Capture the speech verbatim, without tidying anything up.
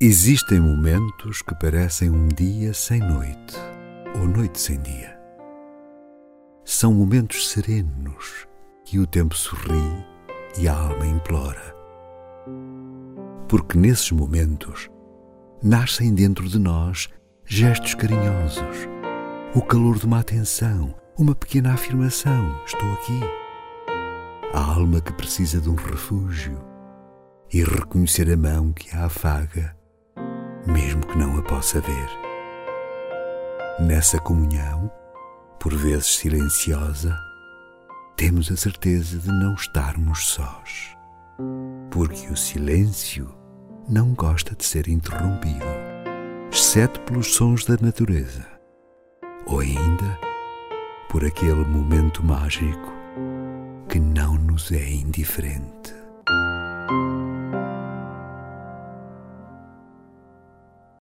Existem momentos que parecem um dia sem noite ou noite sem dia. São momentos serenos que o tempo sorri e a alma implora. Porque nesses momentos nascem dentro de nós gestos carinhosos, o calor de uma atenção, uma pequena afirmação: estou aqui. A alma que precisa de um refúgio e reconhecer a mão que a afaga, mesmo que não a possa ver. Nessa comunhão, por vezes silenciosa, temos a certeza de não estarmos sós, porque o silêncio não gosta de ser interrompido, exceto pelos sons da natureza, ou ainda por aquele momento mágico que não nos é indiferente.